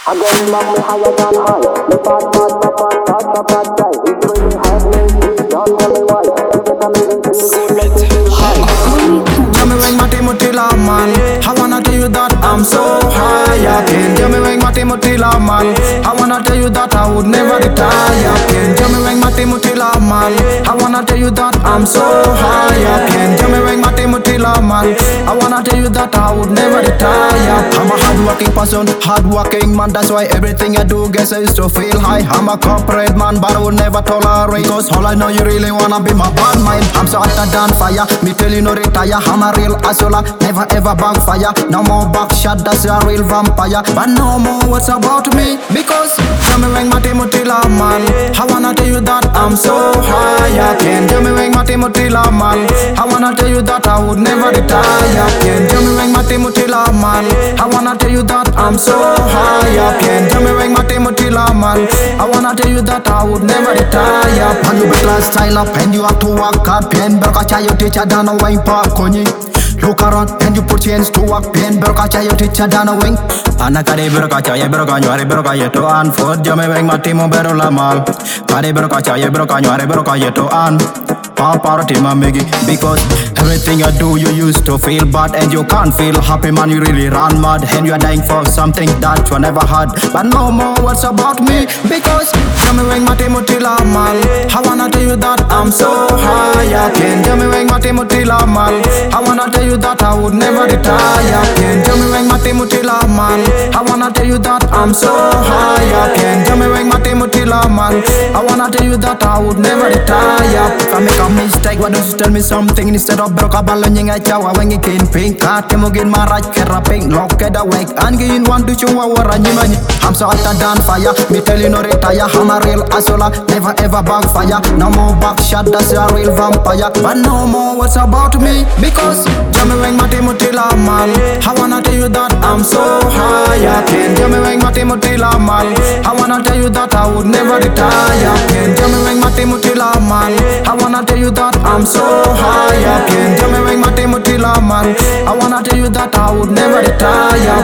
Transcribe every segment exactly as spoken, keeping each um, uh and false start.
Again, man, me higher than high. Me fat, fat, fat, fat, fat, fat, fat, guy. It's really hard, me, don't tell me why. You get a me, feel good, make me feel high. Tell me when my Timothy love, man. I wanna tell you that I'm so high again. Tell me when my Timothy love, man. I wanna tell you that I would never retire again. Tell me when my Timothy love, man. I wanna tell you that I'm so high again. Tell me when my Timothy love, man. I wanna tell you that I would never retire. I'm a hardworking person, hardworking man. That's why everything I do gets is to feel high. I'm a corporate man, but I would never tolerate. Cause all I know you really wanna be my bad mind. I'm so hotter than fire, me tell you no retire. I'm a real asola, never ever backfire. No more backshot, that's a real vampire. But no more what's about me, because tell me when my Timothy love, man. I wanna tell you that I'm so high again. Tell me when my Timothy love, man. I wanna tell you that I would never retire again. Tell me when my Timothy love, man. I wanna tell you that I'm so high again. Tell me when my Timothy love, man. I wanna tell you that I would never retire. And you better style up and you have to work hard. Pen berkaca you teacher dan wine park konyi. Look around and you put your hands to work. Pen berkaca you teacher dan wing. Anak kade berkaca ya berkanyo are berkaya to an for jame wing mati mo berola mal. Kade berkaca ya berkanyo are berkaya to an. Papa megi, because everything I do you used to feel bad and you can't feel happy, man. You really run mad and you are dying for something that you never had. But no more words about me, because tell me when my Timothy love, man. I wanna tell you that I'm so high again. Tell me when my Timothy love, man. I wanna tell you that I would never retire again. Tell me when my Timothy love, man. I wanna tell you that I'm so high again. Tell me when my Timothy love, man. I wanna tell you that I would never retire. If I make a mistake, why don't you tell me something instead of broke up and you chawa when you can pink cat mo gin maraj keraping lock it awake and gain one to show our man. I'm so hotter than fire, me tell you no retire. I'm a real asola, never ever backfire. No more backshot, that's a real vampire. But no more what's about me, because tell me when my Timothy love, man. I wanna tell you that I'm so high again. Tell me when my Timothy love, man. I wanna tell you that I would never retire again. Tell me when my Timothy love, man. I wanna tell you that I'm so high again. Tell me when my Timothy love, man. I wanna tell you that I would never retire.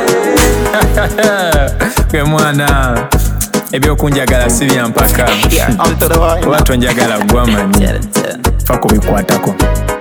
Kwe mwana ebyo kunjagala sibya mpaka watu njagala gwamanyi fa kubikwatako.